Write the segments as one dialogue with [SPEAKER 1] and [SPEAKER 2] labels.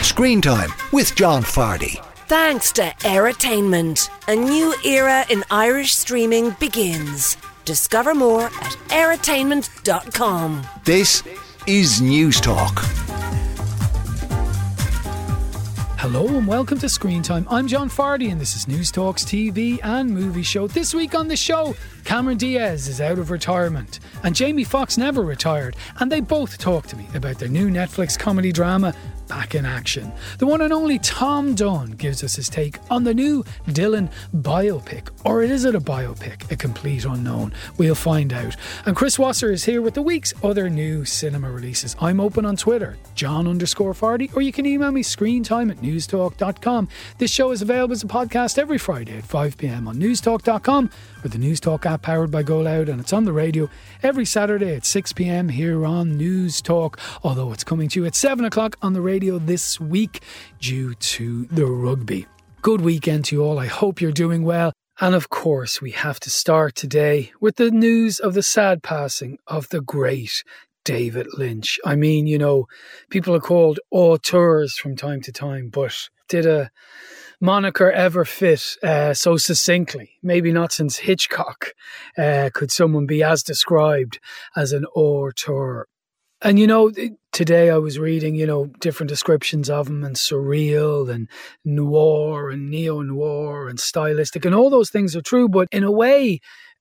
[SPEAKER 1] Screen Time with John Fardy.
[SPEAKER 2] Thanks to Airtainment. A new era in Irish streaming begins. Discover more at airtainment.com.
[SPEAKER 1] This is News Talk.
[SPEAKER 3] Hello and welcome to Screen Time. I'm John Fardy and this is News Talk's TV and movie show. This week on the show, Cameron Diaz is out of retirement and Jamie Foxx never retired, and they both talk to me about their new Netflix comedy drama Back in Action. The one and only Tom Dunn gives us his take on the new Dylan biopic. Or is it a biopic? A complete unknown. We'll find out. And Chris Wasser is here with the week's other new cinema releases. I'm open on Twitter, John_Fardy, or you can email me screentime@newstalk.com. This show is available as a podcast every Friday at 5 p.m. on newstalk.com with the News Talk app powered by Go Loud, and it's on the radio every Saturday at 6 p.m. here on News Talk, although it's coming to you at 7 o'clock on the radio this week due to the rugby. Good weekend to you all. I hope you're doing well. And of course, we have to start today with the news of the sad passing of the great David Lynch. I mean, you know, people are called auteurs from time to time, but did a moniker ever fit so succinctly? Maybe not since Hitchcock could someone be as described as an auteur. And, you know, today I was reading, you know, different descriptions of him, and surreal and noir and neo-noir and stylistic, and all those things are true. But in a way,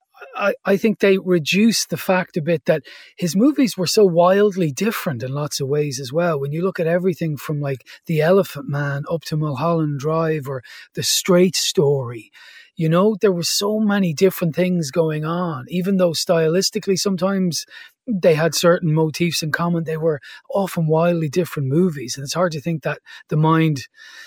[SPEAKER 3] I think they reduce the fact a bit that his movies were so wildly different in lots of ways as well. When you look at everything from like The Elephant Man up to Mulholland Drive or The Straight Story, you know, there were so many different things going on. Even though stylistically sometimes they had certain motifs in common, they were often wildly different movies. And it's hard to think that The Mind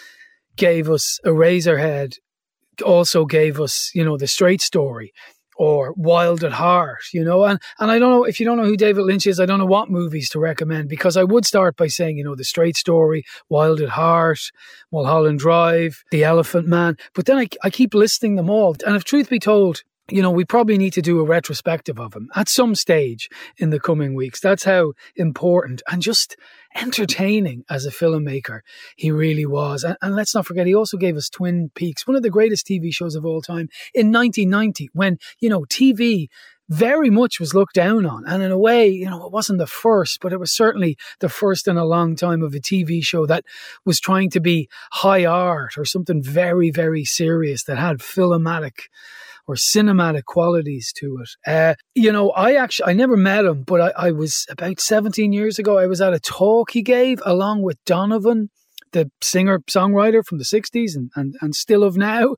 [SPEAKER 3] gave us Eraserhead, also gave us, you know, The Straight Story, or Wild at Heart, you know. And I don't know, if you don't know who David Lynch is, I don't know what movies to recommend, because I would start by saying, you know, The Straight Story, Wild at Heart, Mulholland Drive, The Elephant Man. But then I keep listing them all. And if truth be told, you know, we probably need to do a retrospective of him at some stage in the coming weeks. That's how important and just entertaining as a filmmaker he really was. And let's not forget, he also gave us Twin Peaks, one of the greatest TV shows of all time, in 1990, when, you know, TV very much was looked down on. And in a way, you know, it wasn't the first, but it was certainly the first in a long time of a TV show that was trying to be high art or something very, very serious that had filmatic or cinematic qualities to it. You know, I never met him, but I was about 17 years ago, I was at a talk he gave along with Donovan, the singer-songwriter from the 60s and still of now,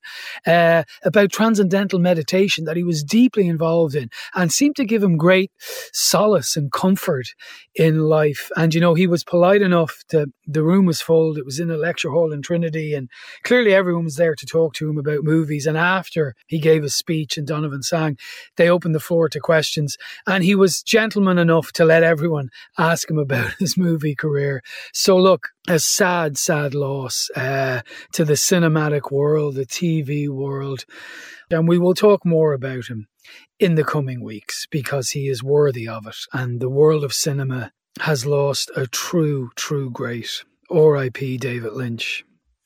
[SPEAKER 3] about transcendental meditation that he was deeply involved in and seemed to give him great solace and comfort in life. And, you know, he was polite enough to, the room was full, it was in a lecture hall in Trinity, and clearly everyone was there to talk to him about movies. And after he gave a speech and Donovan sang, they opened the floor to questions, and he was gentleman enough to let everyone ask him about his movie career. So look, a sad loss to the cinematic world, the TV world. And we will talk more about him in the coming weeks because he is worthy of it. And the world of cinema has lost a true great. R.I.P. David Lynch.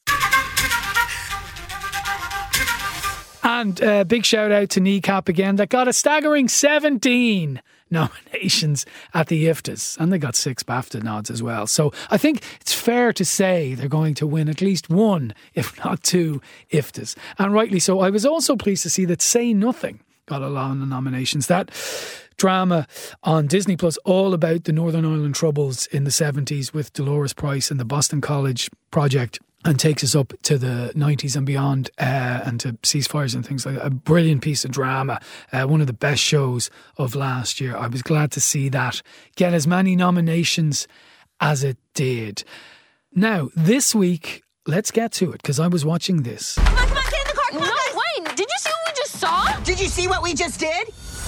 [SPEAKER 3] And a big shout out to Kneecap again, that got a staggering 17 nominations at the IFTAs, and they got 6 BAFTA nods as well. So I think it's fair to say they're going to win at least 1, if not 2 IFTAs, and rightly so. I was also pleased to see that Say Nothing got a lot of nominations. That drama on Disney Plus, all about the Northern Ireland Troubles in the 70s with Dolores Price and the Boston College Project, and takes us up to the 90s and beyond, and to ceasefires and things like that. A brilliant piece of drama, one of the best shows of last year. I was glad to see that get as many nominations as it did. Now, this week, let's get to it, because I was watching this.
[SPEAKER 4] Come on, get in the car. Come on, wait, did you see what we just saw?
[SPEAKER 5] Did you see what we just did?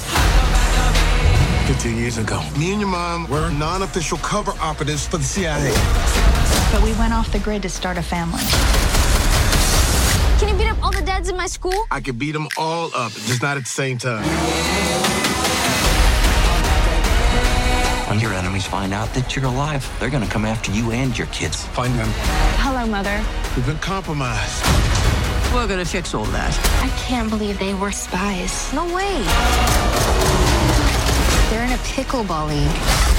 [SPEAKER 6] 15 years ago, me and your mom were non-official cover operatives for the CIA.
[SPEAKER 7] But we went off the grid to start a family.
[SPEAKER 4] Can you beat up all the dads in my school?
[SPEAKER 6] I could beat them all up, just not at the same time.
[SPEAKER 5] When your enemies find out that you're alive, they're going to come after you and your kids.
[SPEAKER 6] Find them.
[SPEAKER 4] Hello, Mother.
[SPEAKER 6] We've been compromised.
[SPEAKER 5] We're going to fix all that.
[SPEAKER 4] I can't believe they were spies. No way. They're in a pickleball league.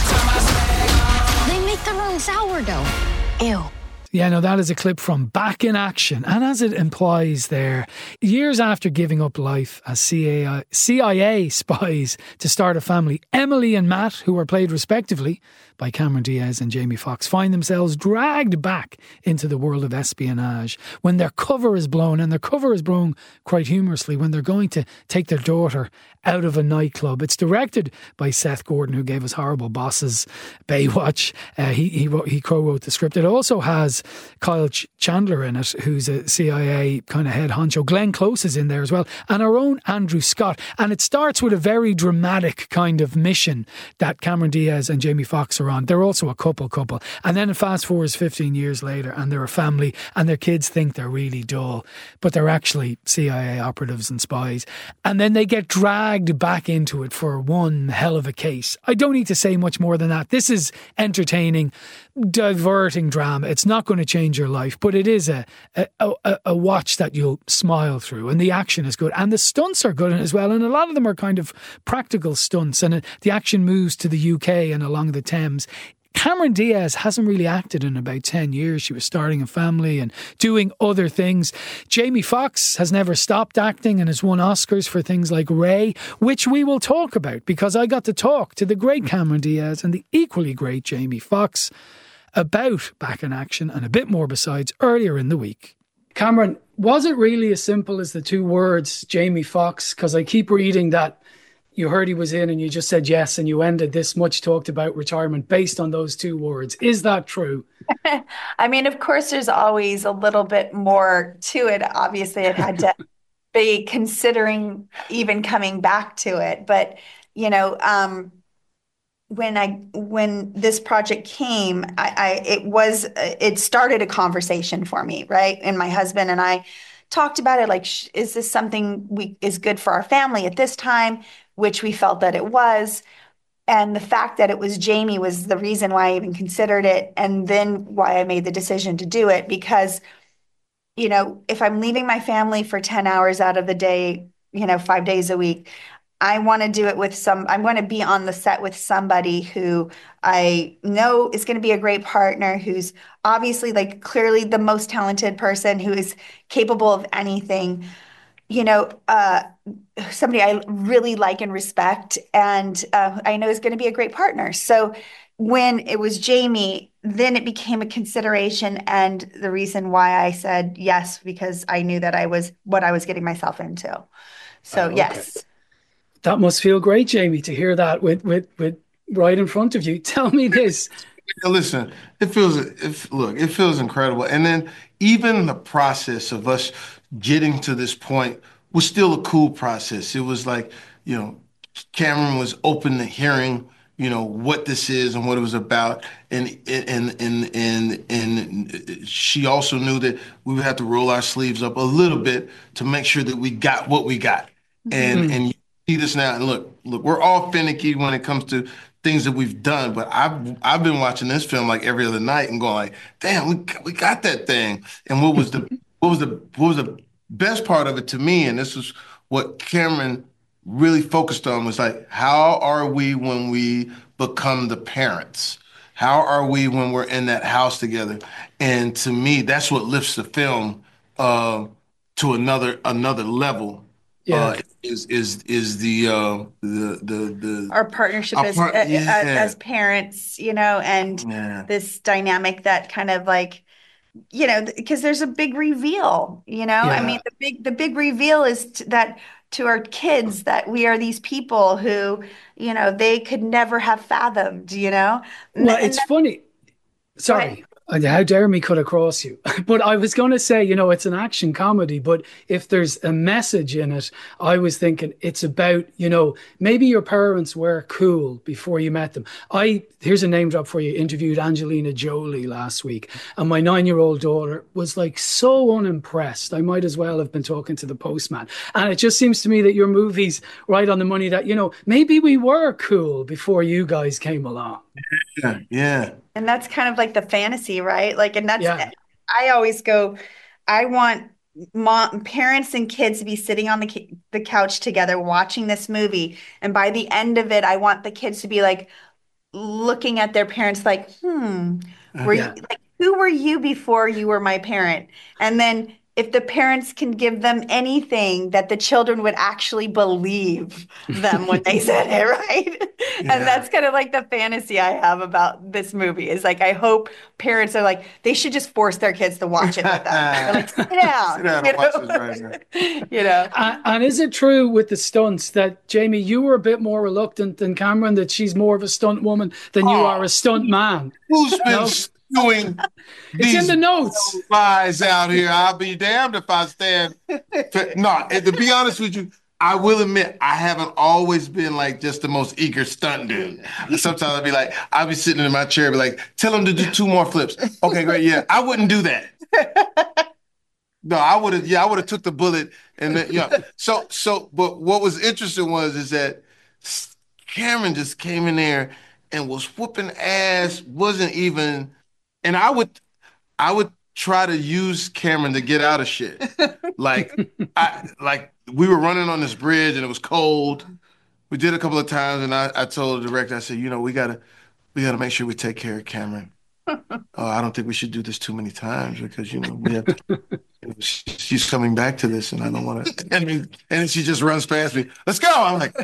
[SPEAKER 4] They make their own sourdough. Ew.
[SPEAKER 3] Yeah, no, that is a clip from Back in Action. And as it implies there, years after giving up life as CIA spies to start a family, Emily and Matt, who were played respectively by Cameron Diaz and Jamie Foxx, find themselves dragged back into the world of espionage when their cover is blown, and their cover is blown quite humorously when they're going to take their daughter out of a nightclub. It's directed by Seth Gordon, who gave us Horrible Bosses, Baywatch. He co-wrote the script. It also has Kyle Chandler in it, who's a CIA kind of head honcho. Glenn Close is in there as well, and our own Andrew Scott. And it starts with a very dramatic kind of mission that Cameron Diaz and Jamie Foxx are on. They're also a couple. And then it fast forwards 15 years later, and they're a family, and their kids think they're really dull, but they're actually CIA operatives and spies. And then they get dragged back into it for one hell of a case. I don't need to say much more than that. This is entertaining, diverting drama. It's not going to change your life, but it is a watch that you'll smile through, and the action is good, and the stunts are good as well, and a lot of them are kind of practical stunts, and the action moves to the UK and along the Thames. Cameron Diaz hasn't really acted in about 10 years. She was starting a family and doing other things. Jamie Foxx has never stopped acting and has won Oscars for things like Ray, which we will talk about, because I got to talk to the great Cameron Diaz and the equally great Jamie Foxx about Back in Action and a bit more besides earlier in the week. Cameron, was it really as simple as the two words Jamie Foxx? Because I keep reading that you heard he was in and you just said yes, and you ended this much talked about retirement based on those two words. Is that true?
[SPEAKER 8] I mean, of course, there's always a little bit more to it. Obviously, I've had to be considering even coming back to it. But, you know, when this project came, it started a conversation for me, right? And my husband and I talked about it, like, is this something is good for our family at this time, which we felt that it was. And the fact that it was Jamie was the reason why I even considered it, and then why I made the decision to do it. Because, you know, if I'm leaving my family for 10 hours out of the day, 5 days a week, I want to do it with I'm going to be on the set with somebody who I know is going to be a great partner, who's obviously, like, clearly the most talented person, who is capable of anything, somebody I really like and respect, and I know is going to be a great partner. So when it was Jamie, then it became a consideration, and the reason why I said yes, because I knew that I was what I was getting myself into. So
[SPEAKER 3] okay.
[SPEAKER 8] Yes.
[SPEAKER 3] That must feel great, Jamie, to hear that with right in front of you. Tell me this.
[SPEAKER 6] Listen, it feels incredible. And then even the process of us getting to this point was still a cool process. It was like, Cameron was open to hearing, what this is and what it was about. And she also knew that we would have to roll our sleeves up a little bit to make sure that we got what we got.
[SPEAKER 3] Mm-hmm.
[SPEAKER 6] And you see this now, and look, we're all finicky when it comes to things that we've done, but I've been watching this film like every other night and going like, damn, we got that thing. And what was the best part of it to me, and this is what Cameron really focused on, was like, how are we when we become the parents? How are we when we're in that house together? And to me, that's what lifts the film to another level.
[SPEAKER 3] Yeah.
[SPEAKER 6] Is the
[SPEAKER 8] our partnership as parents, and this dynamic that kind of like, because there's a big reveal,
[SPEAKER 3] Yeah.
[SPEAKER 8] I mean, the big reveal is that to our kids that we are these people who, they could never have fathomed,
[SPEAKER 3] Well, it's funny. Sorry. How dare me cut across you? But I was going to say, it's an action comedy, but if there's a message in it, I was thinking it's about, maybe your parents were cool before you met them. Here's a name drop for you, interviewed Angelina Jolie last week, and my 9-year-old daughter was like so unimpressed. I might as well have been talking to the postman. And it just seems to me that your movie's right on the money that, maybe we were cool before you guys came along.
[SPEAKER 6] Yeah, yeah.
[SPEAKER 8] And that's kind of like the fantasy, right? Like, and that's,
[SPEAKER 3] Yeah.
[SPEAKER 8] I always go, I want parents and kids to be sitting on the couch together watching this movie. And by the end of it, I want the kids to be like looking at their parents like, were you,
[SPEAKER 3] Yeah.
[SPEAKER 8] like, who were you before you were my parent? And then if the parents can give them anything, that the children would actually believe them when they said it, right?
[SPEAKER 6] Yeah.
[SPEAKER 8] And that's kind of like the fantasy I have about this movie is like, I hope parents are like, they should just force their kids to watch it with them. They're like, sit down.
[SPEAKER 6] Sit down and watch this right now.
[SPEAKER 3] And is it true with the stunts that, Jamie, you were a bit more reluctant than Cameron, that she's more of a stunt woman than you are a stunt man?
[SPEAKER 6] Who's been doing
[SPEAKER 3] It's in the notes.
[SPEAKER 6] lies out here? I'll be damned if I stand. No, and to be honest with you, I will admit I haven't always been like just the most eager stunt dude. Sometimes I'll be sitting in my chair, be like, tell him to do 2 more flips. Okay, great. Yeah, I wouldn't do that. No, I would have. Yeah, I would have took the bullet and then, But what was interesting is that Cameron just came in there and was whooping ass. Wasn't even, and I would try to use Cameron to get out of shit. Like we were running on this bridge and it was cold. We did a couple of times, and I told the director, I said, we gotta make sure we take care of Cameron. I don't think we should do this too many times because we have to. She's coming back to this, and I don't want to. And then she just runs past me. Let's go. I'm like,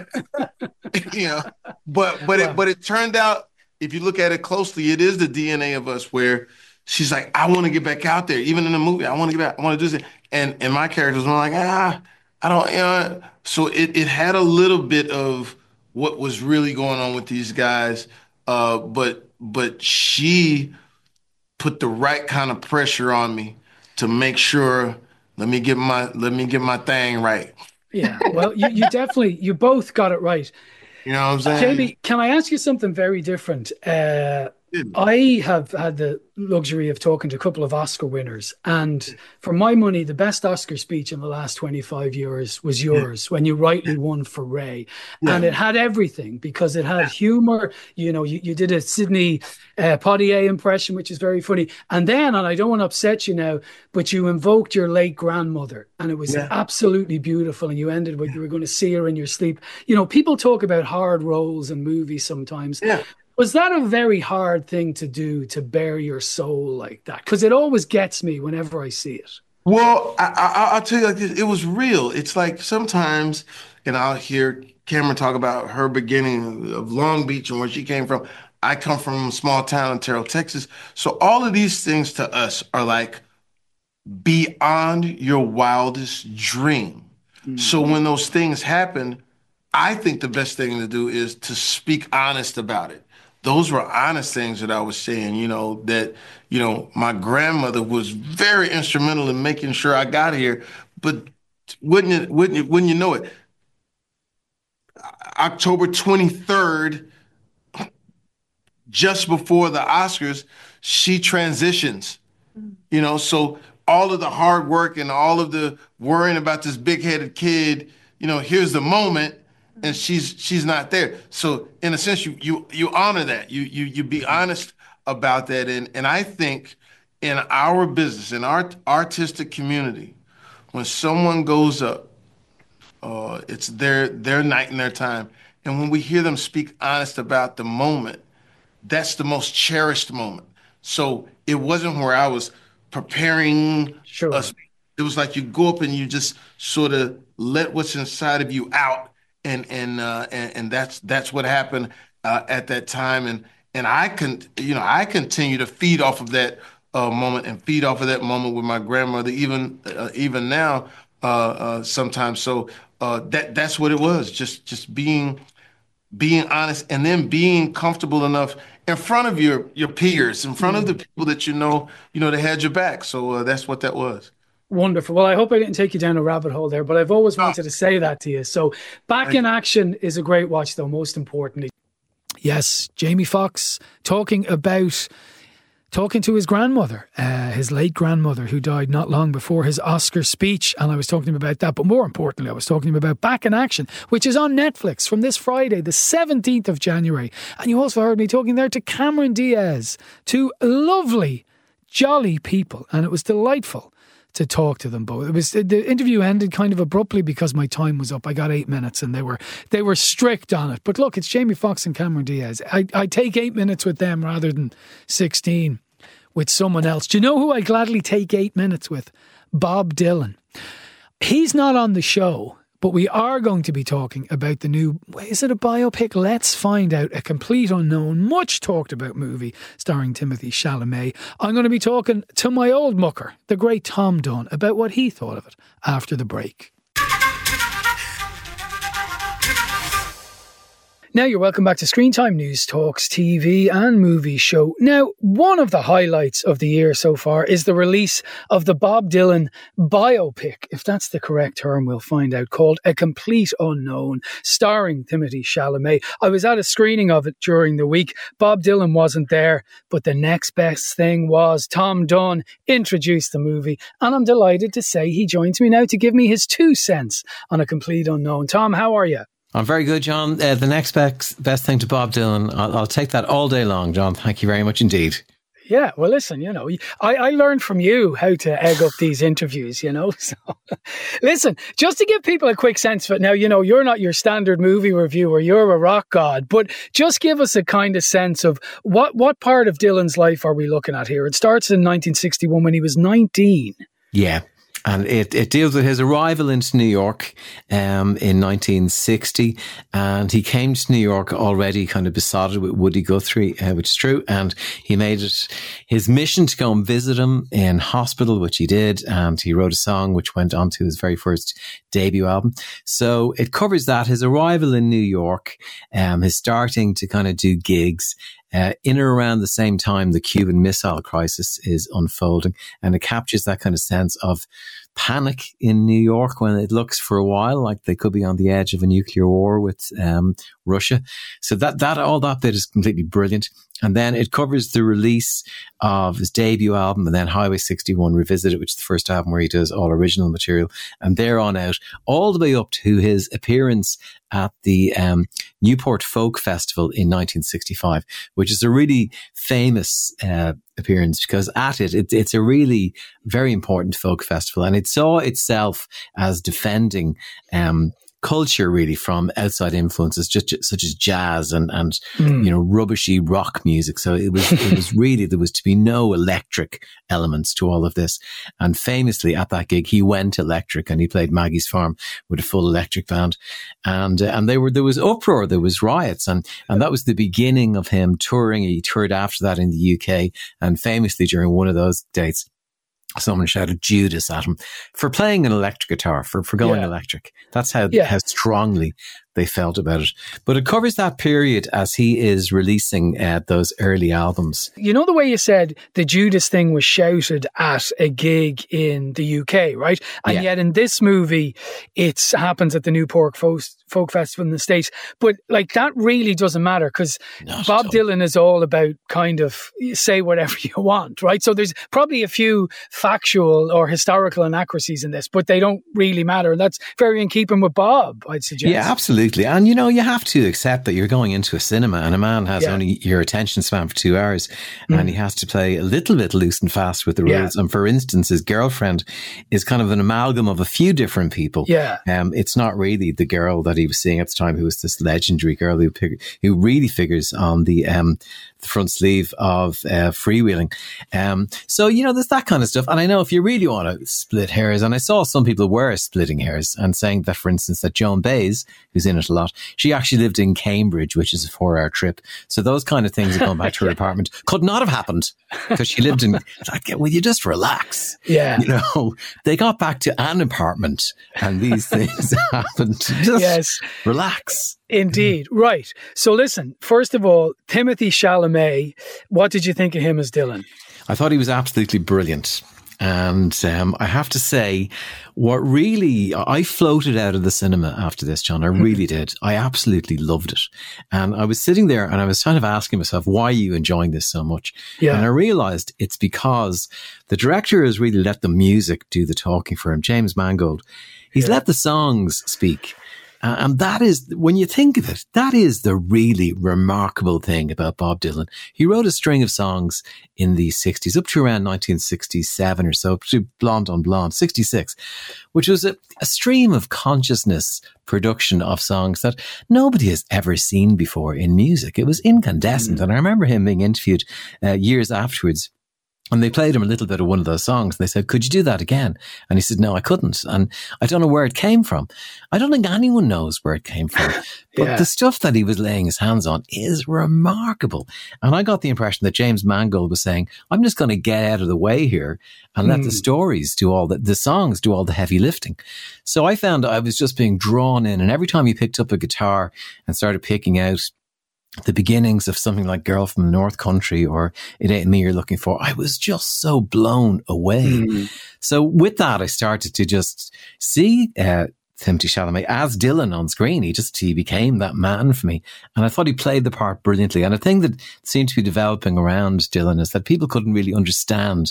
[SPEAKER 6] But it turned out, if you look at it closely, it is the DNA of us where she's like, I want to get back out there. Even in the movie, I want to get back. I want to do this. And my characters were like, I don't. So it had a little bit of what was really going on with these guys, but she put the right kind of pressure on me to make sure, let me get my thing right.
[SPEAKER 3] Yeah, well, you both got it right.
[SPEAKER 6] You know what I'm saying?
[SPEAKER 3] Jamie, can I ask you something very different? I have had the luxury of talking to a couple of Oscar winners, and for my money, the best Oscar speech in the last 25 years was yours when you rightly won for Ray. Yeah. And it had everything because it had humor. You did a Sidney Poitier impression, which is very funny. And then, and I don't want to upset you now, but you invoked your late grandmother, and it was absolutely beautiful. And you ended with you were going to see her in your sleep. People talk about hard roles in movies sometimes. Yeah. Was that a very hard thing to do, to bare your soul like that? Because it always gets me whenever I see it.
[SPEAKER 6] Well, I'll tell you like this. It was real. It's like sometimes, and I'll hear Cameron talk about her beginning of Long Beach and where she came from. I come from a small town in Terrell, Texas. So all of these things to us are like beyond your wildest dream. Mm-hmm. So when those things happen, I think the best thing to do is to speak honest about it. Those were honest things that I was saying, that, my grandmother was very instrumental in making sure I got here. But wouldn't you know it, October 23rd, just before the Oscars, she transitions, so all of the hard work and all of the worrying about this big-headed kid, here's the moment. And she's not there. So in a sense, you honor that. You be honest about that. And I think in our business, in our artistic community, when someone goes up, it's their night and their time. And when we hear them speak honest about the moment, that's the most cherished moment. So it wasn't where I was preparing us. It was like you go up and you just sort of let what's inside of you out. And that's what happened at that time, and I continue to feed off of that moment and feed off of that moment with my grandmother even now sometimes. So that's what it was, just being being honest, and then being comfortable enough in front of your peers, in front of the people that they had your back. So that's what that was.
[SPEAKER 3] Wonderful. Well, I hope I didn't take you down a rabbit hole there, but I've always wanted to say that to you. So Back in Action is a great watch, though, most importantly. Yes, Jamie Foxx talking to his grandmother, his late grandmother, who died not long before his Oscar speech. And I was talking to him about that. But more importantly, I was talking to him about Back in Action, which is on Netflix from this Friday, the 17th of January. And you also heard me talking there to Cameron Diaz, two lovely, jolly people. And it was delightful to talk to them both. The interview ended kind of abruptly because my time was up. I got 8 minutes and they were strict on it. But look, it's Jamie Foxx and Cameron Diaz. I take 8 minutes with them rather than 16 with someone else. Do you know who I gladly take 8 minutes with? Bob Dylan. He's not on the show, but we are going to be talking about the new, is it a biopic? Let's find out. A complete unknown, much talked about movie starring Timothée Chalamet. I'm going to be talking to my old mucker, the great Tom Dunn, about what he thought of it after the break. Now you're welcome back to Screen Time, News Talks TV and Movie Show. Now, one of the highlights of the year so far is the release of the Bob Dylan biopic, if that's the correct term, we'll find out, called A Complete Unknown, starring Timothée Chalamet. I was at a screening of it during the week. Bob Dylan wasn't there, but the next best thing was Tom Dunn introduced the movie, and I'm delighted to say he joins me now to give me his 2 cents on A Complete Unknown. Tom, how are you?
[SPEAKER 9] I'm very good, John. The next best thing to Bob Dylan, I'll take that all day long, John. Thank you very much indeed.
[SPEAKER 3] Yeah, well, listen, I learned from you how to egg up these interviews, So, listen, just to give people a quick sense of it now, you're not your standard movie reviewer, you're a rock god, but just give us a kind of sense of what part of Dylan's life are we looking at here? It starts in 1961 when he was 19.
[SPEAKER 9] Yeah. And it deals with his arrival into New York in 1960. And he came to New York already kind of besotted with Woody Guthrie, which is true. And he made it his mission to go and visit him in hospital, which he did. And he wrote a song which went on to his very first debut album. So it covers that, his arrival in New York, his starting to kind of do gigs. In or around the same time the Cuban Missile Crisis is unfolding, and it captures that kind of sense of panic in New York when it looks for a while like they could be on the edge of a nuclear war with Russia. So all that bit is completely brilliant. And then it covers the release of his debut album and then Highway 61 Revisited, which is the first album where he does all original material. And there on out, all the way up to his appearance at the Newport Folk Festival in 1965, which is a really famous appearance because at it's a really very important folk festival. And it saw itself as defending culture really from outside influences just such as jazz and rubbishy rock music. So it was really, there was to be no electric elements to all of this. And famously at that gig he went electric and he played Maggie's Farm with a full electric band, and there was uproar, there was riots, and that was the beginning of him touring. He toured after that in the UK, and famously during one of those dates someone shouted Judas at him for playing an electric guitar, for going electric. That's how strongly they felt about it. But it covers that period as he is releasing those early albums.
[SPEAKER 3] You know the way you said the Judas thing was shouted at a gig in the UK, right? And yet in this movie, it happens at the Newport Folk Festival in the States. But like that really doesn't matter because Bob Dylan is all about kind of say whatever you want, right? So there's probably a few factual or historical inaccuracies in this, but they don't really matter. And that's very in keeping with Bob, I'd suggest.
[SPEAKER 9] Yeah, absolutely. And, you have to accept that you're going into a cinema and a man has only your attention span for 2 hours and he has to play a little bit loose and fast with the rules. And for instance, his girlfriend is kind of an amalgam of a few different people. Yeah. It's not really the girl that he was seeing at the time who was this legendary girl who really figures on the front sleeve of Freewheeling. So, there's that kind of stuff. And I know if you really want to split hairs, and I saw some people were splitting hairs and saying that, for instance, that Joan Baez, who's in it a lot. She actually lived in Cambridge, which is a 4-hour trip. So those kind of things going back to her apartment could not have happened because she lived in, like, will you just relax?
[SPEAKER 3] Yeah.
[SPEAKER 9] You know, they got back to an apartment and these things happened. Just relax.
[SPEAKER 3] Indeed. Right. So listen, first of all, Timothée Chalamet, what did you think of him as Dylan?
[SPEAKER 9] I thought he was absolutely brilliant. And I have to say, what really, I floated out of the cinema after this, John. I really did. I absolutely loved it. And I was sitting there and I was kind of asking myself, why are you enjoying this so much? Yeah. And I realized it's because the director has really let the music do the talking for him. James Mangold. He's let the songs speak. And that is, when you think of it, that is the really remarkable thing about Bob Dylan. He wrote a string of songs in the 60s, up to around 1967 or so, up to Blonde on Blonde, 66, which was a stream of consciousness production of songs that nobody has ever seen before in music. It was incandescent. And I remember him being interviewed years afterwards. And they played him a little bit of one of those songs. And they said, could you do that again? And he said, no, I couldn't. And I don't know where it came from. I don't think anyone knows where it came from. But the stuff that he was laying his hands on is remarkable. And I got the impression that James Mangold was saying, I'm just going to get out of the way here and let the stories do all the songs do all the heavy lifting. So I found I was just being drawn in. And every time he picked up a guitar and started picking out the beginnings of something like Girl from the North Country or It Ain't Me You're Looking For, I was just so blown away. So with that, I started to just see Timothée Chalamet as Dylan on screen. He became that man for me. And I thought he played the part brilliantly. And a thing that seemed to be developing around Dylan is that people couldn't really understand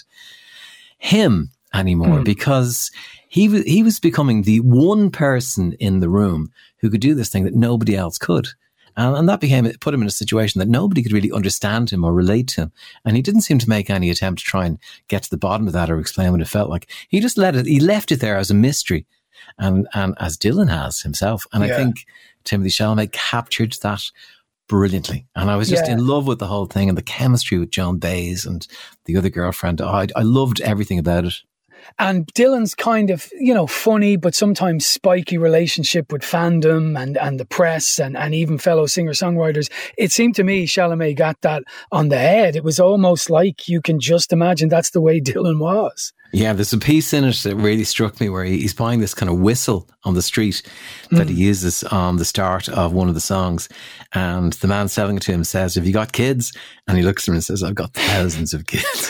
[SPEAKER 9] him anymore because he was becoming the one person in the room who could do this thing that nobody else could. And that put him in a situation that nobody could really understand him or relate to him. And he didn't seem to make any attempt to try and get to the bottom of that or explain what it felt like. He just he left it there as a mystery and as Dylan has himself. And I think Timothée Chalamet captured that brilliantly. And I was just in love with the whole thing and the chemistry with Joan Baez and the other girlfriend. I loved everything about it.
[SPEAKER 3] And Dylan's kind of, funny, but sometimes spiky relationship with fandom and the press and even fellow singer-songwriters. It seemed to me Chalamet got that on the head. It was almost like you can just imagine that's the way Dylan was.
[SPEAKER 9] Yeah, there's a piece in it that really struck me where he's buying this kind of whistle on the street that he uses on the start of one of the songs. And the man selling it to him says, have you got kids? And he looks at him and says, I've got thousands of kids.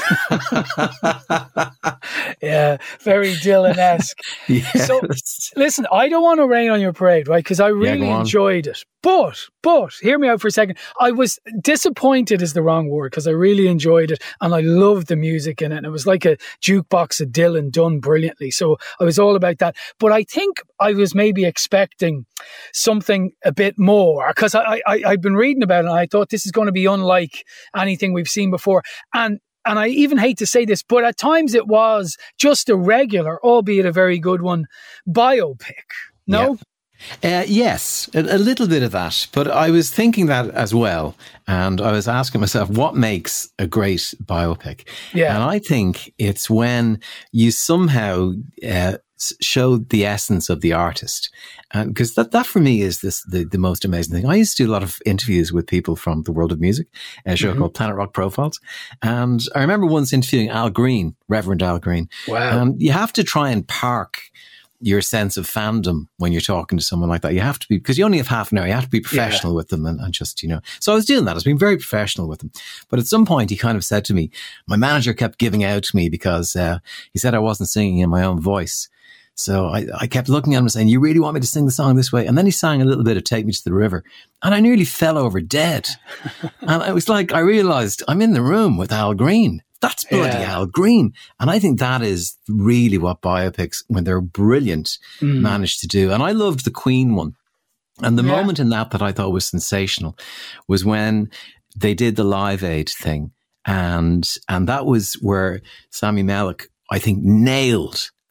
[SPEAKER 3] Yeah, very Dylan-esque.
[SPEAKER 9] Yes.
[SPEAKER 3] So, listen, I don't want to rain on your parade, right? Because I really enjoyed it. But, hear me out for a second. I was disappointed is the wrong word because I really enjoyed it and I loved the music in it. And it was like a jukebox of Dylan done brilliantly. So I was all about that. But I think I was maybe expecting something a bit more because I've been reading about it and I thought this is going to be unlike anything we've seen before. And I even hate to say this, but at times it was just a regular, albeit a very good one, biopic. No?
[SPEAKER 9] Yeah. Yes, a little bit of that. But I was thinking that as well. And I was asking myself, what makes a great biopic?
[SPEAKER 3] Yeah.
[SPEAKER 9] And I think it's when you somehow show the essence of the artist. And because that for me is the most amazing thing. I used to do a lot of interviews with people from the world of music, a show called Planet Rock Profiles. And I remember once interviewing Al Green, Reverend Al Green. Wow. And you have to try and park your sense of fandom when you're talking to someone like that. You have to be, because you only have half an hour, you have to be professional with them and just, So I was doing that. I was being very professional with them. But at some point he kind of said to me, my manager kept giving out to me because he said I wasn't singing in my own voice. So I kept looking at him and saying, you really want me to sing the song this way? And then he sang a little bit of Take Me to the River. And I nearly fell over dead. And it was like, I realized I'm in the room with Al Green. That's bloody Al Green. And I think that is really what biopics, when they're brilliant, manage to do. And I loved the Queen one. And the moment in that I thought was sensational was when they did the Live Aid thing. And that was where Sami Malek, I think, nailed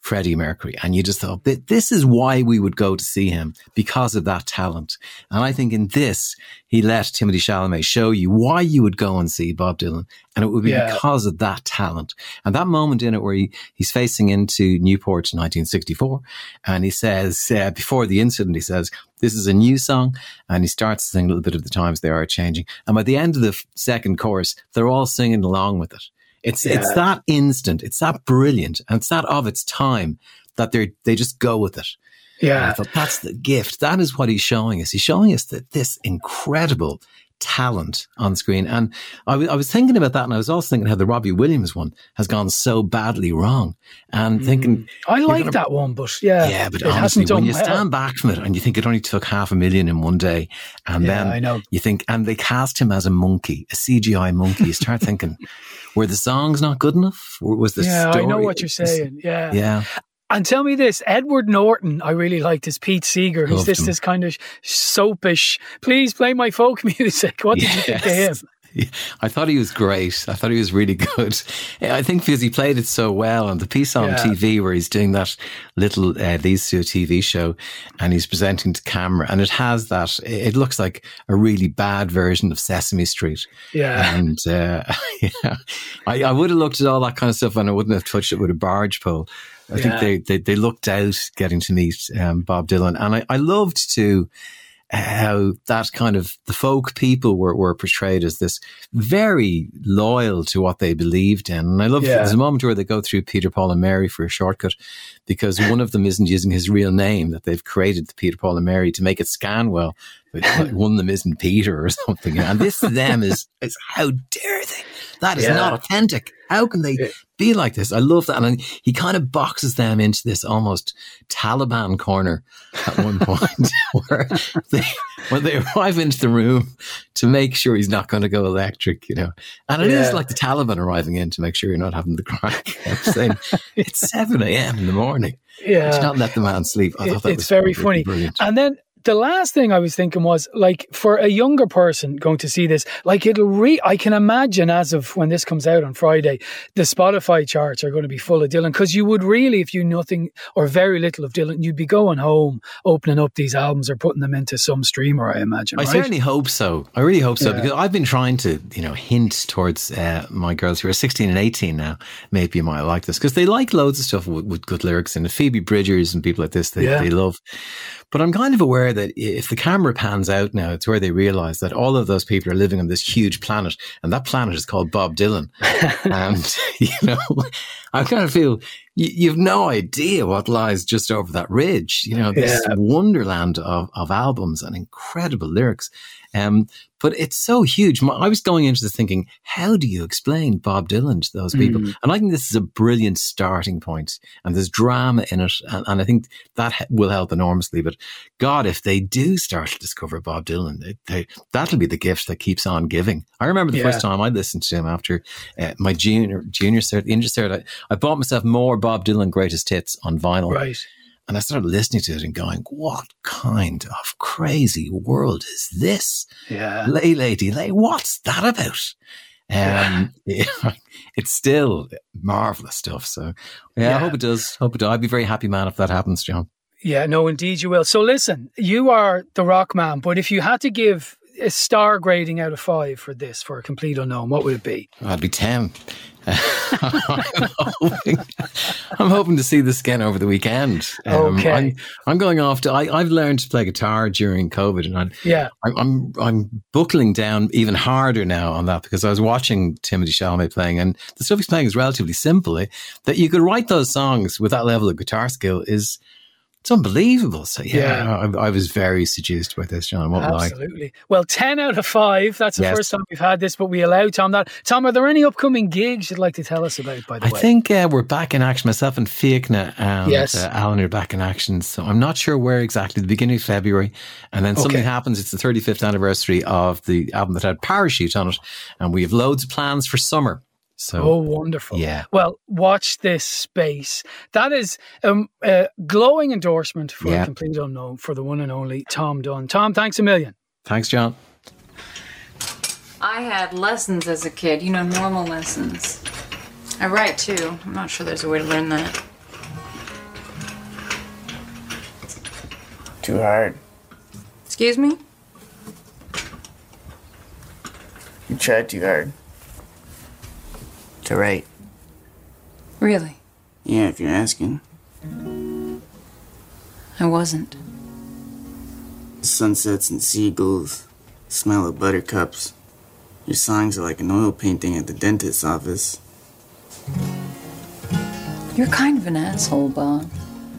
[SPEAKER 9] Freddie Mercury. And you just thought, this is why we would go to see him, because of that talent. And I think in this, he let Timothée Chalamet show you why you would go and see Bob Dylan. And it would be because of that talent. And that moment in it where he's facing into Newport in 1964. And he says, before the incident, he says, this is a new song. And he starts to sing a little bit of The Times They Are Changing. And by the end of the second chorus, they're all singing along with it. It's that instant, it's that brilliant, and it's that of its time that they just go with it. Yeah. And I thought, that's the gift. That is what he's showing us. He's showing us that this incredible talent on screen. And I was thinking about that, and I was also thinking how the Robbie Williams one has gone so badly wrong. And thinking,
[SPEAKER 3] I like that one, but
[SPEAKER 9] but honestly, when you stand back from it and you think it only took 500,000 in one day, and then I know. You think, and they cast him as a monkey, a CGI monkey, you start thinking, were the songs not good enough? Was the story?
[SPEAKER 3] I know what you're saying. Yeah. And tell me this, Edward Norton, I really liked as Pete Seeger, who's this kind of soapish, please play my folk music. What did you think of him?
[SPEAKER 9] I thought he was great. I thought he was really good. I think because he played it so well, and the piece on TV where he's doing that little These Two TV show, and he's presenting to camera, and it has that, it looks like a really bad version of Sesame Street. Yeah. And I would have looked at all that kind of stuff, and I wouldn't have touched it with a barge pole. I think they looked out getting to meet Bob Dylan. And I loved too how that kind of the folk people were portrayed as this very loyal to what they believed in. And I love there's a moment where they go through Peter, Paul and Mary for a shortcut, because one of them isn't using his real name, that they've created the Peter, Paul and Mary to make it scan well. But one of them isn't Peter or something. And this to them is how dare they? That is not authentic. How can they be like this? I love that. And he kind of boxes them into this almost Taliban corner at one point where when they arrive into the room to make sure he's not going to go electric, And it is like the Taliban arriving in to make sure you're not having the crack. I'm saying it's 7 a.m. in the morning. Yeah. Do not let the man sleep. I thought that was very funny. Brilliant.
[SPEAKER 3] And then the last thing I was thinking was, like, for a younger person going to see this, like, I can imagine as of when this comes out on Friday, the Spotify charts are going to be full of Dylan, because you would really, if you knew nothing or very little of Dylan, you'd be going home, opening up these albums or putting them into some streamer, I imagine.
[SPEAKER 9] I certainly hope so. I really hope so, because I've been trying to, hint towards my girls who are 16 and 18 now, maybe you might like this, because they like loads of stuff with good lyrics, and Phoebe Bridgers and people like this, they love. But I'm kind of aware that if the camera pans out now, it's where they realise that all of those people are living on this huge planet, and that planet is called Bob Dylan. And, I kind of feel you've no idea what lies just over that ridge. This wonderland of albums and incredible lyrics. But it's so huge. I was going into this thinking, how do you explain Bob Dylan to those people? And I think this is a brilliant starting point, and there's drama in it. And I think that will help enormously. But God, if they do start to discover Bob Dylan, that'll be the gift that keeps on giving. I remember the first time I listened to him after my junior cert, the Indus cert, I bought myself more Bob Dylan greatest hits on vinyl. Right. And I started listening to it and going, what kind of crazy world is this? Yeah. Lady, what's that about? It's still marvellous stuff. So, I hope it does. I'd be very happy, man, if that happens, John.
[SPEAKER 3] Yeah, no, indeed you will. So listen, you are the rock man, but if you had to give a star grading out of 5 for this, for A Complete Unknown, what would it be?
[SPEAKER 9] I'd be 10. I'm hoping to see this again over the weekend. Okay. I'm going off to. I've learned to play guitar during COVID, and I'm buckling down even harder now on that, because I was watching Timothée Chalamet playing, and the stuff he's playing is relatively simple. That you could write those songs with that level of guitar skill is. It's unbelievable. So, I was very seduced by this, John.
[SPEAKER 3] Absolutely. Well, 10 out of 5. That's the first time we've had this, but we allow Tom that. Tom, are there any upcoming gigs you'd like to tell us about, by the way?
[SPEAKER 9] I think we're back in action. Myself and Fiachna and Alan are back in action. So I'm not sure where exactly, the beginning of February. And then something happens. It's the 35th anniversary of the album that had Parachute on it. And we have loads of plans for summer. So,
[SPEAKER 3] wonderful. Yeah. Well, watch this space. That is a glowing endorsement for A Complete Unknown, for the one and only Tom Dunn. Tom, thanks a million.
[SPEAKER 9] Thanks, John.
[SPEAKER 10] I had lessons as a kid, normal lessons. I write too. I'm not sure there's a way to learn that.
[SPEAKER 11] Too hard.
[SPEAKER 10] Excuse me?
[SPEAKER 11] You tried too hard. To write.
[SPEAKER 10] Really?
[SPEAKER 11] Yeah, if you're asking.
[SPEAKER 10] I wasn't.
[SPEAKER 11] Sunsets and seagulls, smell of buttercups. Your songs are like an oil painting at the dentist's office.
[SPEAKER 10] You're kind of an asshole, Bob.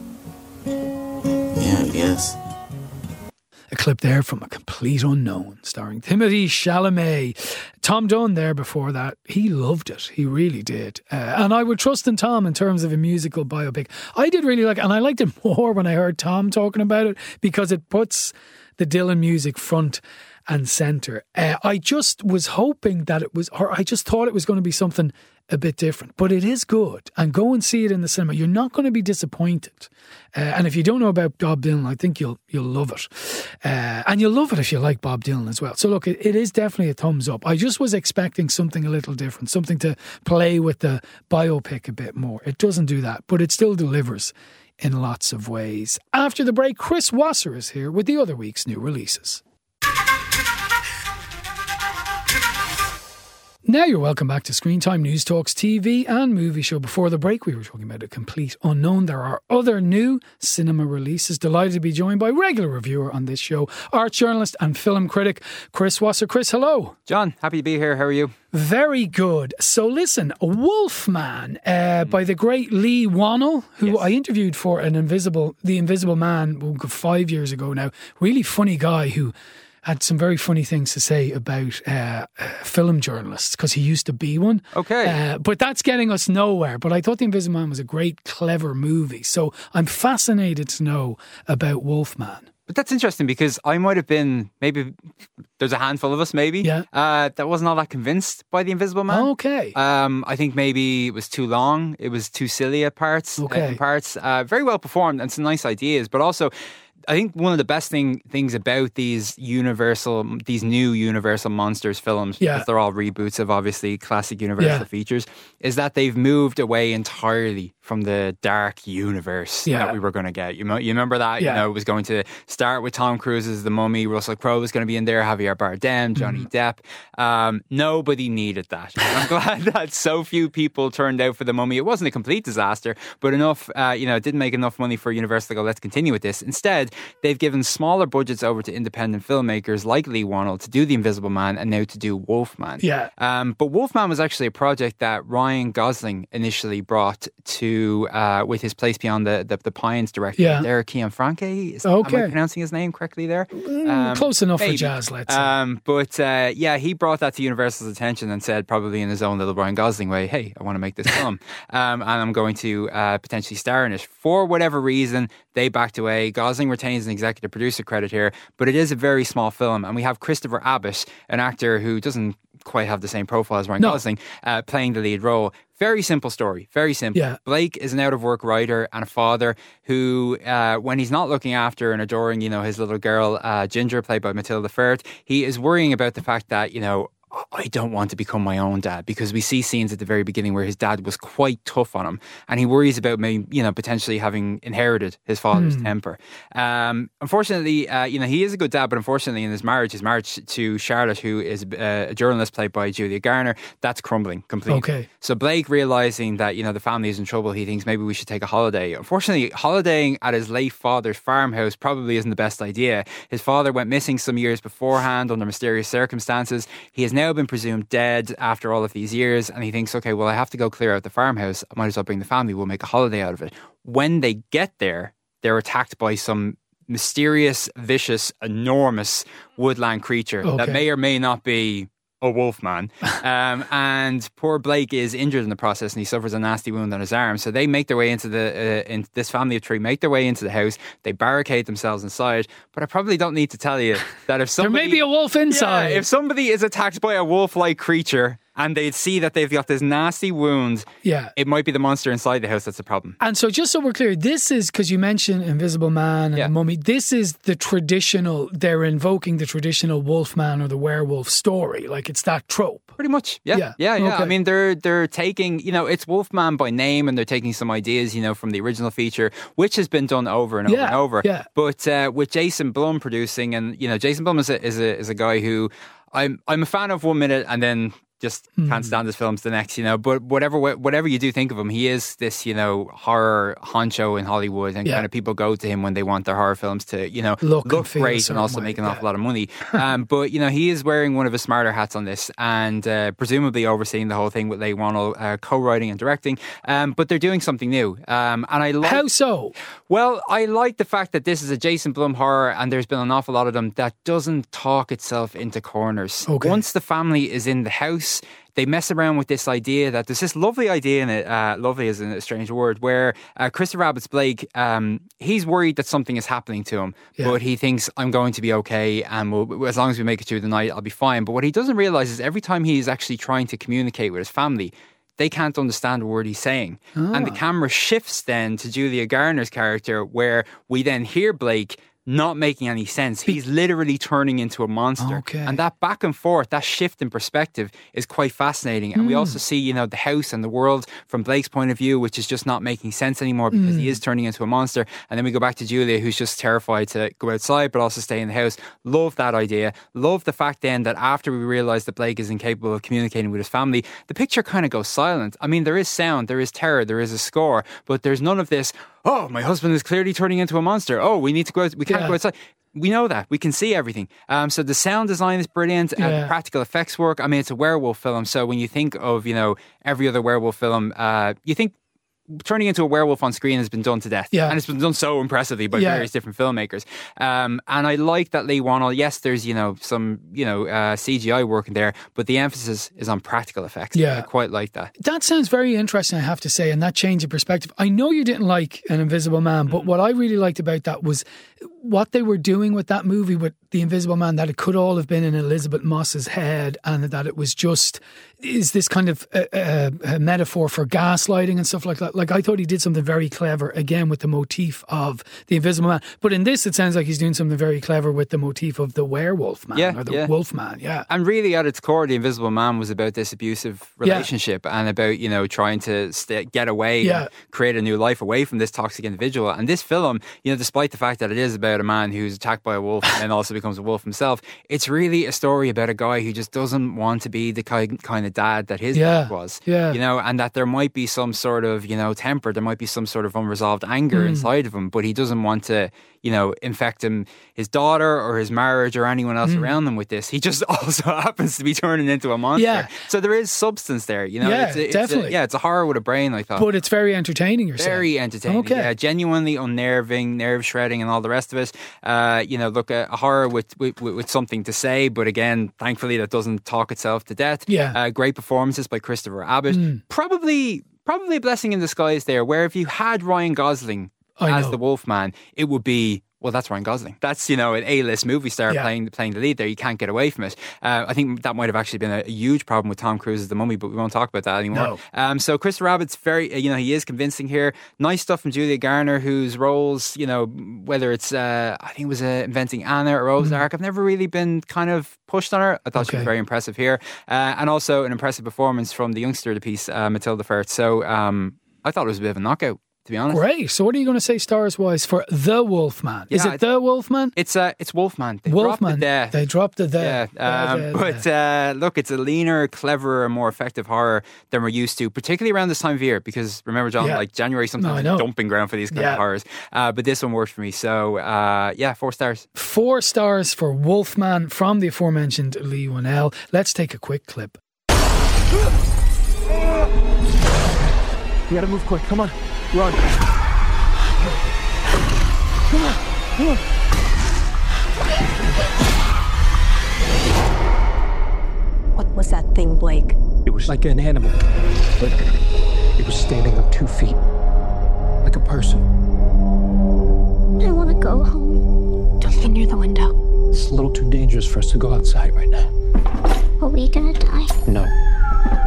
[SPEAKER 11] Yeah, I guess.
[SPEAKER 3] A clip there from A Complete Unknown, starring Timothée Chalamet. Tom Dunn there before that. He loved it. He really did. And I would trust in Tom in terms of a musical biopic. I did really like it, and I liked it more when I heard Tom talking about it because it puts the Dylan music front and centre. I just was hoping that it was, or I just thought it was going to be something a bit different, but it is good. And go and see it in the cinema. You're not going to be disappointed. And if you don't know about Bob Dylan, I think you'll love it. And you'll love it if you like Bob Dylan as well. So look, it is definitely a thumbs up. I just was expecting something a little different, something to play with the biopic a bit more. It doesn't do that, but it still delivers in lots of ways. After the break, Chris Wasser is here with the other week's new releases. Now you're welcome back to Screen Time, News Talks TV and Movie Show. Before the break, we were talking about A Complete Unknown. There are other new cinema releases. Delighted to be joined by regular reviewer on this show, art journalist and film critic, Chris Wasser. Chris, hello.
[SPEAKER 12] John, happy to be here. How are you?
[SPEAKER 3] Very good. So listen, Wolfman by the great Lee Wannell, who I interviewed for The Invisible Man 5 years ago now. Really funny guy who had some very funny things to say about film journalists because he used to be one.
[SPEAKER 12] Okay.
[SPEAKER 3] But that's getting us nowhere. But I thought The Invisible Man was a great, clever movie. So I'm fascinated to know about Wolfman.
[SPEAKER 12] But that's interesting because I might have been, maybe there's a handful of us maybe, that wasn't all that convinced by The Invisible Man.
[SPEAKER 3] Okay.
[SPEAKER 12] I think maybe it was too long. It was too silly at parts.
[SPEAKER 3] Okay.
[SPEAKER 12] Very well performed and some nice ideas. But also, I think one of the best things about these new Universal Monsters films, because they're all reboots of obviously classic Universal features, is that they've moved away entirely from the dark universe that we were going to get. You remember that?
[SPEAKER 3] Yeah.
[SPEAKER 12] You know, it was going to start with Tom Cruise as the Mummy, Russell Crowe was going to be in there, Javier Bardem, Johnny Depp. Nobody needed that. I'm glad that so few people turned out for the Mummy. It wasn't a complete disaster, but enough, it didn't make enough money for Universal to go, let's continue with this. Instead, they've given smaller budgets over to independent filmmakers like Lee Wannell to do The Invisible Man and now to do Wolfman.
[SPEAKER 3] Yeah.
[SPEAKER 12] But Wolfman was actually a project that Ryan Gosling initially brought to with his Place Beyond the Pines director, there, Cian Franke. Am I pronouncing his name correctly there?
[SPEAKER 3] Close enough
[SPEAKER 12] maybe.
[SPEAKER 3] for jazz, let's say.
[SPEAKER 12] But he brought that to Universal's attention and said, probably in his own little Ryan Gosling way, hey, I want to make this film. And I'm going to potentially star in it. For whatever reason, they backed away. Gosling retains an executive producer credit here, but it is a very small film. And we have Christopher Abbott, an actor who doesn't quite have the same profile as Ryan Gosling, playing the lead role. Very simple story. Very simple.
[SPEAKER 3] Yeah.
[SPEAKER 12] Blake is an out-of-work writer and a father who, when he's not looking after and adoring, his little girl, Ginger, played by Matilda Firth, he is worrying about the fact that, I don't want to become my own dad, because we see scenes at the very beginning where his dad was quite tough on him, and he worries about maybe, potentially having inherited his father's temper. Unfortunately, he is a good dad, but unfortunately in his marriage to Charlotte, who is a journalist played by Julia Garner, that's crumbling completely.
[SPEAKER 3] Okay.
[SPEAKER 12] So Blake, realising that, the family is in trouble, he thinks maybe we should take a holiday. Unfortunately, holidaying at his late father's farmhouse probably isn't the best idea. His father went missing some years beforehand under mysterious circumstances. He has now been presumed dead after all of these years, and he thinks, okay, well, I have to go clear out the farmhouse. I might as well bring the family. We'll make a holiday out of it. When they get there, they're attacked by some mysterious, vicious, enormous woodland creature that may or may not be a wolf man. And poor Blake is injured in the process, and he suffers a nasty wound on his arm. So they make their way into this family of three, make their way into the house. They barricade themselves inside. But I probably don't need to tell you that if somebody...
[SPEAKER 3] there may be a wolf inside.
[SPEAKER 12] Yeah, if somebody is attacked by a wolf-like creature and they'd see that they've got this nasty wound, it might be the monster inside the house that's the problem.
[SPEAKER 3] And so just so we're clear, this is, because you mentioned Invisible Man and the Mummy, this is the traditional, they're invoking the traditional Wolfman or the werewolf story. Like, it's that trope.
[SPEAKER 12] Pretty much, yeah. Okay. I mean, they're taking, it's Wolfman by name, and they're taking some ideas, from the original feature, which has been done over and over and over. Yeah. But with Jason Blum producing, and Jason Blum is a guy who I'm a fan of 1 minute and then just can't stand his films the next, but whatever you do think of him, he is this, horror honcho in Hollywood, and kind of people go to him when they want their horror films to, look great and also make an awful lot of money. But, he is wearing one of his smarter hats on this, and presumably overseeing the whole thing with Leigh Whannell, co-writing and directing. But they're doing something new. And I like...
[SPEAKER 3] How so?
[SPEAKER 12] Well, I like the fact that this is a Jason Blum horror, and there's been an awful lot of them that doesn't talk itself into corners. Okay. Once the family is in the house, they mess around with this idea that there's this lovely idea in it, lovely is a strange word, where Christopher Abbott's Blake, he's worried that something is happening to him, but he thinks, I'm going to be okay, and as long as we make it through the night, I'll be fine. But what he doesn't realise is every time he's actually trying to communicate with his family, they can't understand a word he's saying. And the camera shifts then to Julia Garner's character, where we then hear Blake not making any sense. He's literally turning into a monster. Okay. And that back and forth, that shift in perspective is quite fascinating. And we also see, the house and the world from Blake's point of view, which is just not making sense anymore because he is turning into a monster. And then we go back to Julia, who's just terrified to go outside but also stay in the house. Love that idea. Love the fact then that after we realise that Blake is incapable of communicating with his family, the picture kind of goes silent. I mean, there is sound, there is terror, there is a score, but there's none of this, oh, my husband is clearly turning into a monster. Oh, we need to go out. We can't go outside. We know that. We can see everything. So the sound design is brilliant. The practical effects work. I mean, it's a werewolf film. So when you think of, every other werewolf film, you think turning into a werewolf on screen has been done to death. Yeah. And it's been done so impressively by various different filmmakers. And I like that Leigh Whannell, yes, there's, some, CGI working there, but the emphasis is on practical effects. Yeah. I quite like that.
[SPEAKER 3] That sounds very interesting, I have to say, and that change of perspective. I know you didn't like An Invisible Man, but what I really liked about that was what they were doing with that movie with The Invisible Man, that it could all have been in Elizabeth Moss's head, and that it was just, is this kind of a metaphor for gaslighting and stuff like that. Like, I thought he did something very clever, again, with the motif of The Invisible Man. But in this, it sounds like he's doing something very clever with the motif of the werewolf man, or the wolf man, And really, at its core, The Invisible Man was about this abusive relationship and about, trying to get away and create a new life away from this toxic individual. And this film, despite the fact that it is about a man who's attacked by a wolf and then also becomes a wolf himself, it's really a story about a guy who just doesn't want to be the kind of dad that his dad was. And that there might be some sort of, temper, there might be some sort of unresolved anger inside of him, but he doesn't want to, infect his daughter or his marriage or anyone else around him with this. He just also happens to be turning into a monster. Yeah. So there is substance there, definitely.
[SPEAKER 12] It's a horror with a brain, I thought.
[SPEAKER 3] But it's very entertaining, you're saying.
[SPEAKER 12] Very entertaining. Okay. Yeah, genuinely unnerving, nerve shredding and all the rest of it. Look, a horror with something to say, but again, thankfully that doesn't talk itself to death. Yeah. Great performances by Christopher Abbott. Probably a blessing in disguise there, where if you had Ryan Gosling as the Wolfman, it would be, well, that's Ryan Gosling. That's, an A-list movie star playing the lead there. You can't get away from it. I think that might have actually been a huge problem with Tom Cruise as the Mummy, but we won't talk about that anymore. No. So Christopher Abbott's very, he is convincing here. Nice stuff from Julia Garner, whose roles, whether it's, I think it was Inventing Anna or Ozark, I've never really been kind of pushed on her. I thought she was very impressive here. And also an impressive performance from the youngster of the piece, Matilda Firth. So I thought it was a bit of a knockout, to be honest. Great. So what are you going to say stars-wise for The Wolfman? Is it The Wolfman? It's Wolfman. They
[SPEAKER 3] Wolfman. They dropped the
[SPEAKER 12] Yeah. Look, it's a leaner, cleverer, more effective horror than we're used to, particularly around this time of year, because remember, John, like January sometimes is a dumping ground for these kind of horrors. But this one worked for me. So, 4 stars. 4 stars for Wolfman from the aforementioned Leigh Whannell. Let's take a quick clip.
[SPEAKER 13] You gotta move quick. Come on. Run. Come on. Come on.
[SPEAKER 14] What was that thing, Blake?
[SPEAKER 13] It was like an animal, but it was standing on 2 feet. Like a person.
[SPEAKER 4] I want to go home.
[SPEAKER 14] Don't be near the window.
[SPEAKER 13] It's a little too dangerous for us to go outside right now.
[SPEAKER 4] Are we gonna die?
[SPEAKER 13] No.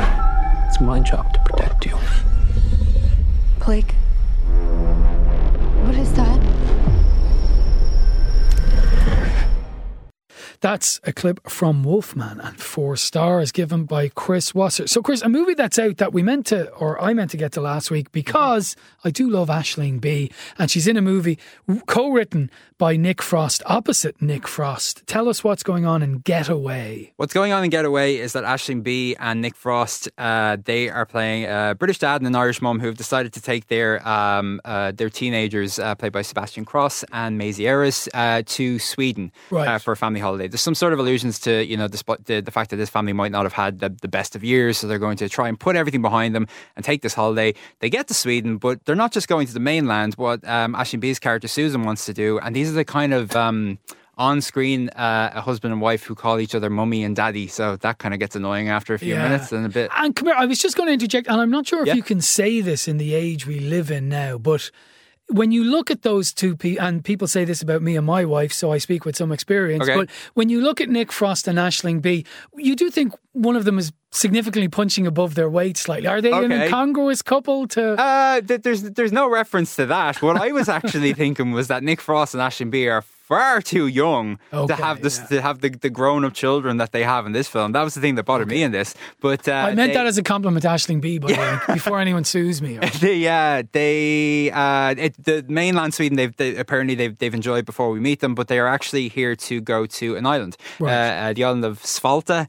[SPEAKER 3] That's a clip from Wolfman, and 4 stars given by Chris Wasser. So, Chris, a movie that's out that I meant to get to last week because I do love Aisling Bea, and she's in a movie co-written by Nick Frost, opposite Nick Frost. Tell us what's going on in Getaway.
[SPEAKER 12] What's going on in Getaway is that Aisling Bea and Nick Frost, they are playing a British dad and an Irish mum who have decided to take their teenagers, played by Sebastian Cross and Maisie Eris, to Sweden for a family holiday. There's some sort of allusions to, despite the fact that this family might not have had the best of years, so they're going to try and put everything behind them and take this holiday. They get to Sweden, but they're not just going to the mainland, what Aisling Bea's character Susan wants to do, and these are the kind of on-screen a husband and wife who call each other mummy and daddy, so that kind of gets annoying after a few minutes and a bit.
[SPEAKER 3] And come here, I was just going to interject, and I'm not sure if you can say this in the age we live in now, but when you look at those two people, and people say this about me and my wife, so I speak with some experience, but when you look at Nick Frost and Aisling Bea, you do think one of them is significantly punching above their weight slightly. Are they an incongruous couple to...
[SPEAKER 12] There's no reference to that. What I was actually thinking was that Nick Frost and Aisling Bea are far too young to have the grown-up children that they have in this film. That was the thing that bothered me in this. But
[SPEAKER 3] I meant that as a compliment to Aisling Bea, by the way, before anyone sues me.
[SPEAKER 12] The mainland Sweden, they've enjoyed before we meet them, but they are actually here to go to an island, the island of Svalta.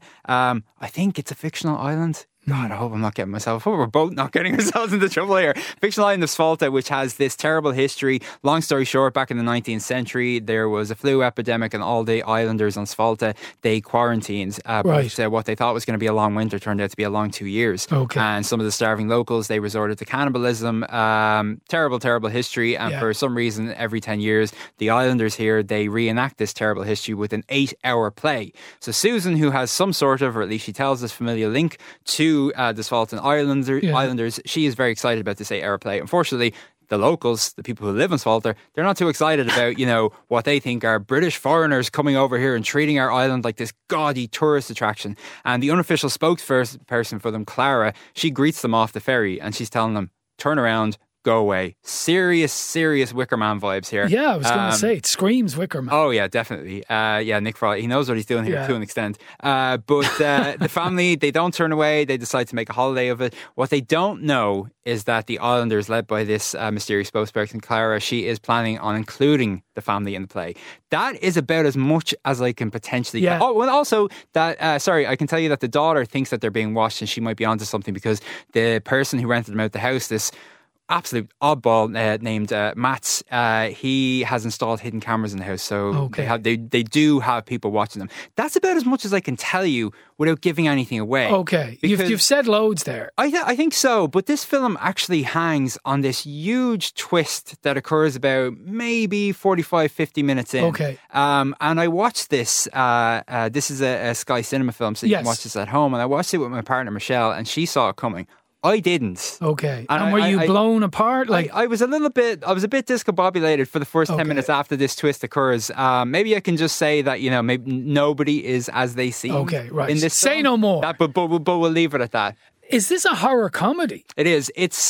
[SPEAKER 12] I think it's a fictional island. God, I hope I'm not getting myself. I hope we're both not getting ourselves into trouble here. Fictional island of Svalta, which has this terrible history. Long story short, back in the 19th century, there was a flu epidemic, and all the islanders on Svalta, they quarantined. But what they thought was going to be a long winter turned out to be a long 2 years. And some of the starving locals, they resorted to cannibalism. Terrible, terrible history. And for some reason, every 10 years, the islanders here, they reenact this terrible history with an 8-hour play. So Susan, who has some sort of, or at least she tells us, familiar link to the Svaltan Islanders, she is very excited about this 8-hour play. Unfortunately, the locals, the people who live in Svalta, they're not too excited about, what they think are British foreigners coming over here and treating our island like this gaudy tourist attraction. And the unofficial spokesperson for them, Clara, she greets them off the ferry and she's telling them, turn around, go away. Serious Wicker Man vibes here.
[SPEAKER 3] Yeah, I was going to say, it screams Wicker Man.
[SPEAKER 12] Oh, yeah, definitely. Nick Frost, he knows what he's doing here to an extent. But the family, they don't turn away. They decide to make a holiday of it. What they don't know is that the Islanders, led by this mysterious spokesperson, Clara, she is planning on including the family in the play. That is about as much as I can potentially get. Oh, and also that, I can tell you that the daughter thinks that they're being watched and she might be onto something because the person who rented them out the house, this absolute oddball named Mats, he has installed hidden cameras in the house, so they do have people watching them. That's about as much as I can tell you without giving anything away.
[SPEAKER 3] You've said loads there.
[SPEAKER 12] I think so, but this film actually hangs on this huge twist that occurs about maybe 45-50 minutes in. And I watched this this is a Sky Cinema film, so you can watch this at home, and I watched it with my partner Michelle, and she saw it coming. I didn't.
[SPEAKER 3] And were you blown apart?
[SPEAKER 12] I was a bit discombobulated for the first 10 minutes after this twist occurs. Maybe I can just say that, maybe nobody is as they seem. In this
[SPEAKER 3] Say
[SPEAKER 12] film.
[SPEAKER 3] no more.
[SPEAKER 12] But we'll leave it at that.
[SPEAKER 3] Is this a horror comedy?
[SPEAKER 12] It is.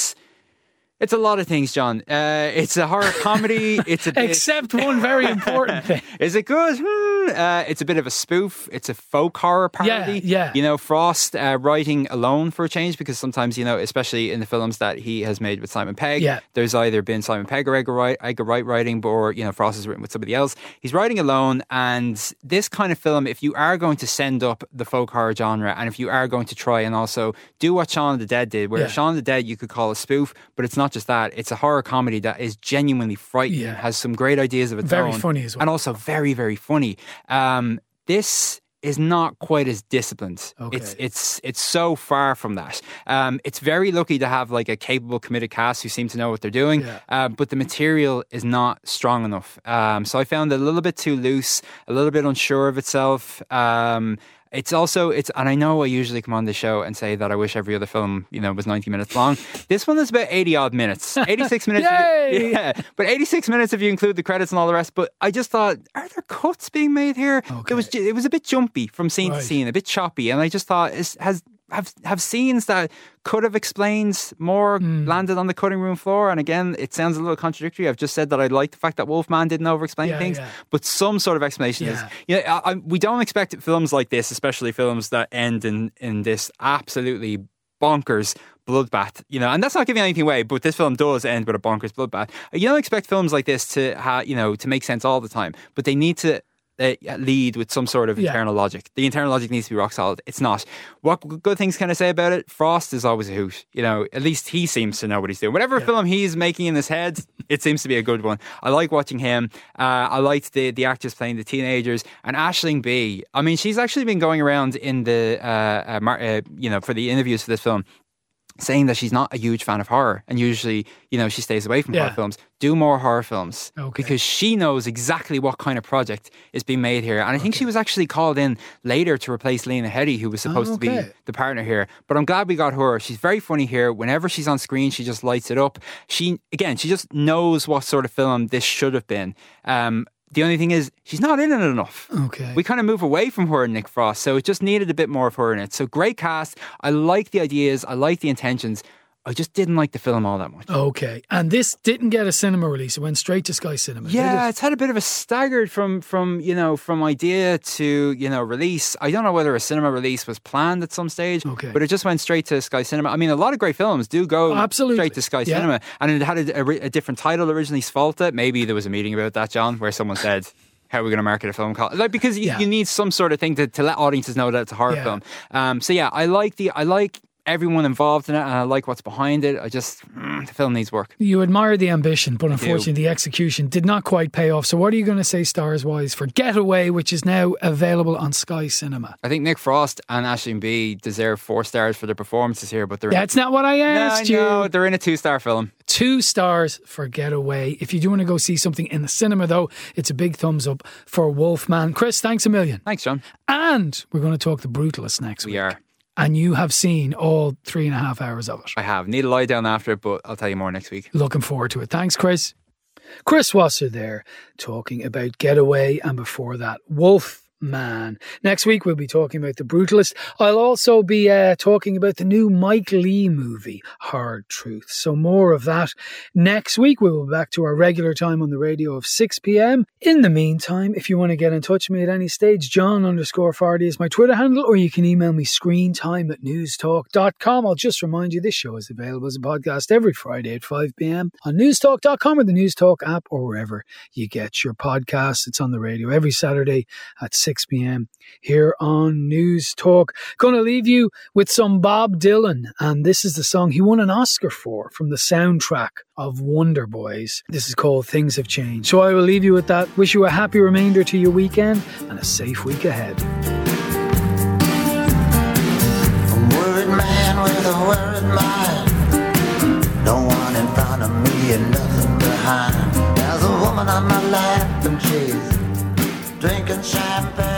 [SPEAKER 12] It's a lot of things, John. It's a horror comedy. It's a bit...
[SPEAKER 3] Except one very important thing.
[SPEAKER 12] Is it good? It's a bit of a spoof. It's a folk horror parody. Frost writing alone for a change, because sometimes, especially in the films that he has made with Simon Pegg, there's either been Simon Pegg or Edgar Wright writing, or Frost has written with somebody else. He's writing alone, and this kind of film, if you are going to send up the folk horror genre, and if you are going to try and also do what Shaun of the Dead did, where Shaun of the Dead you could call a spoof, but it's not just that. It's a horror comedy that is genuinely frightening, has some great ideas of its own.
[SPEAKER 3] Very funny as well.
[SPEAKER 12] And also very, very funny. This is not quite as disciplined. It's so far from that. It's very lucky to have like a capable, committed cast who seem to know what they're doing, but the material is not strong enough. So I found it a little bit too loose, a little bit unsure of itself. And I know I usually come on the show and say that I wish every other film, was 90 minutes long. This one is about 80 odd minutes, 86 minutes. But 86 minutes if you include the credits and all the rest. But I just thought, are there cuts being made here? It was a bit jumpy from scene to scene, a bit choppy. And I just thought, has have scenes that could have explained more landed on the cutting room floor. And again, it sounds a little contradictory. I've just said that I like the fact that Wolfman didn't over-explain things, but some sort of explanation is. We don't expect films like this, especially films that end in this absolutely bonkers bloodbath, and that's not giving anything away, but this film does end with a bonkers bloodbath. You don't expect films like this to to make sense all the time, but they need to lead with some sort of internal logic. The internal logic needs to be rock solid. It's not. What good things can I say about it? Frost is always a hoot. At least he seems to know what he's doing. Whatever film he's making in his head, it seems to be a good one. I like watching him. I liked the actors playing the teenagers. And Aisling Bea, I mean, she's actually been going around in the for the interviews for this film, saying that she's not a huge fan of horror, and usually, she stays away from horror films. Do more horror films, because she knows exactly what kind of project is being made here. And I think she was actually called in later to replace Lena Headey, who was supposed to be the partner here. But I'm glad we got her. She's very funny here. Whenever she's on screen, she just lights it up. She just knows what sort of film this should have been. The only thing is, she's not in it enough. Okay. We kind of move away from her and Nick Frost, so it just needed a bit more of her in it. So great cast. I like the ideas. I like the intentions. I just didn't like the film all that much.
[SPEAKER 3] Okay. And this didn't get a cinema release. It went straight to Sky Cinema.
[SPEAKER 12] Yeah, it's had a bit of a staggered from idea to, release. I don't know whether a cinema release was planned at some stage, but it just went straight to Sky Cinema. I mean, a lot of great films do go straight to Sky Cinema. And it had a different title originally, Svolta. Maybe there was a meeting about that, John, where someone said, how are we going to market a film called? Because you need some sort of thing to let audiences know that it's a horror film. I like everyone involved in it, and I like what's behind it. The film needs work.
[SPEAKER 3] You admire the ambition, but unfortunately the execution did not quite pay off. So what are you going to say stars-wise for Getaway, which is now available on Sky Cinema?
[SPEAKER 12] I think Nick Frost and Aisling Bea deserve 4 stars for their performances here, but
[SPEAKER 3] that's not what I asked you.
[SPEAKER 12] No, they're in a 2-star film.
[SPEAKER 3] 2 stars for Getaway. If you do want to go see something in the cinema, though, it's a big thumbs up for Wolfman. Chris, thanks a million.
[SPEAKER 12] Thanks, John.
[SPEAKER 3] And we're going to talk The Brutalist next week.
[SPEAKER 12] We are.
[SPEAKER 3] And you have seen all 3.5 hours of it.
[SPEAKER 12] I have. Need to lie down after it, but I'll tell you more next week.
[SPEAKER 3] Looking forward to it. Thanks, Chris. Chris Wasser there, talking about Getaway, and before that, Wolfman. Next week we'll be talking about The Brutalist. I'll also be talking about the new Mike Leigh movie, Hard Truth. So more of that next week. We will be back to our regular time on the radio of 6 p.m. In the meantime, if you want to get in touch with me at any stage, John_Fardy is my Twitter handle, or you can email me screentime@newstalk.com. I'll just remind you, this show is available as a podcast every Friday at 5 p.m. on newstalk.com or the Newstalk app, or wherever you get your podcasts. It's on the radio every Saturday at 6 p.m. here on News Talk. Going to leave you with some Bob Dylan, and this is the song he won an Oscar for from the soundtrack of Wonder Boys. This is called Things Have Changed. So I will leave you with that. Wish you a happy remainder to your weekend and a safe week ahead.
[SPEAKER 15] A worried man with a worried mind. No one in front of me and nothing behind. There's a woman on my lap and she's drinking champagne.